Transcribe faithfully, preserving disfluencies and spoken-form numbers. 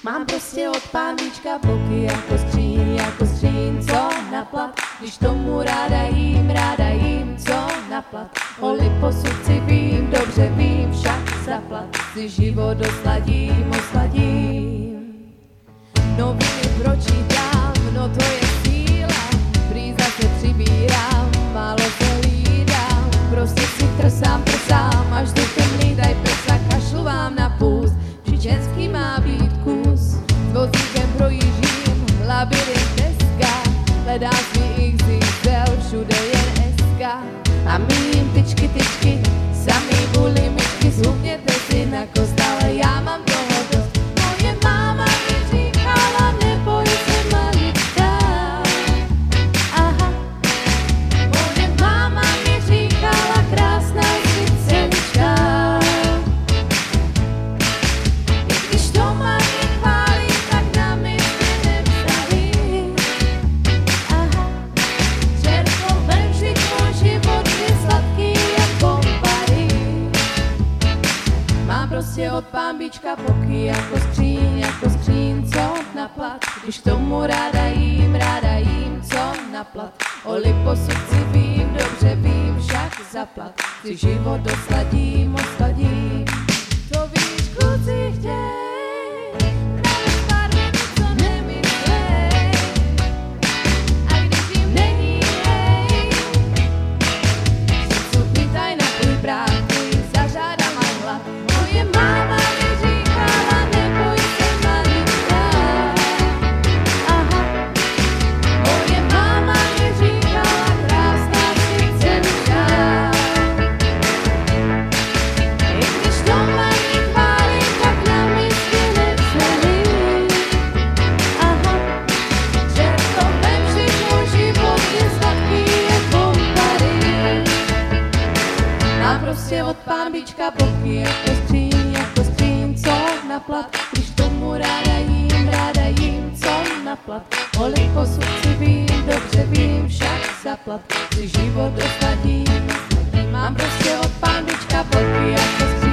Mám prostě od pánvička boky jako skříň, jako skříň, co na plat. Když tomu ráda jím, ráda jím, co na plat. O liposudci vím, dobře vím, však zaplat. Si život osladím, osladím. Noviny pročítám, no to je síla. Prý zase přibírám, málo se lídám. Prostě si trsám, trsám, až duchem lídaj prsa. Kašlu vám na půst, ženský má být kus. S vozíkem projíždím labirint dneska. Hledám svý iks iks el, všude jen eska. A mým tyčky, tyčky, samý bulimičky. Zhubněte si na kost, ale já mám toho dost. Moje máma mi říkala, neboj se malička. Aha. Moje máma mi říkala, krásná cicelička. Prostě od pánbička boky jako skříň, jako skříň, co na plat. Když tomu ráda jím, ráda jím, co na plat. O liposudci vím, dobře vím, však zaplat. Si život osladím, osladím. To víš, kluci chtěj, dávej pár věcí, co nemyslej. A když jim není hej, si cukný taj na tvůj bráku, zažádám a hlad. Moje máma mi říkala, neboj se malička. Aha. Moje máma mi říkala, krásná cicelička. I když to mladí chválí, tak na místě nevzali. Aha. Že to ve všechno život je sladký jako Paris. Mám prostě od pánbička boky jako skříň, jako skříň, co na plat. Když tomu ráda jím, ráda jím, co na plat. O liposudci vím, dobře vím, však zaplat. Si život osladím, mám prostě od pánbička boky jako skříň.